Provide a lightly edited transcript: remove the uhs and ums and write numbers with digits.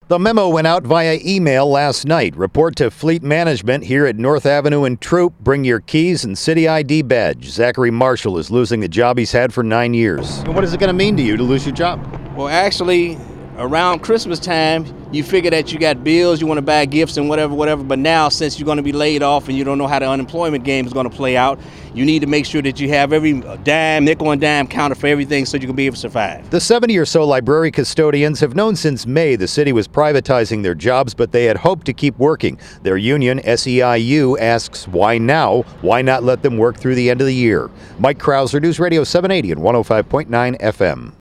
The memo went out via email last night. Report to Fleet Management here at North Avenue and Troop. Bring your keys and city ID badge. Zachary Marshall is losing the job he's had for 9 years. What is it going to mean to you to lose your job? Well, actually, around Christmas time, you figure that you got bills, you want to buy gifts and whatever. But now, since you're going to be laid off and you don't know how the unemployment game is going to play out, you need to make sure that you have every dime, nickel and dime counted for everything so you can be able to survive. The 70 or so library custodians have known since May the city was privatizing their jobs, but they had hoped to keep working. Their union, SEIU, asks why now? Why not let them work through the end of the year? Mike Krauser, News Radio 780 and 105.9 FM.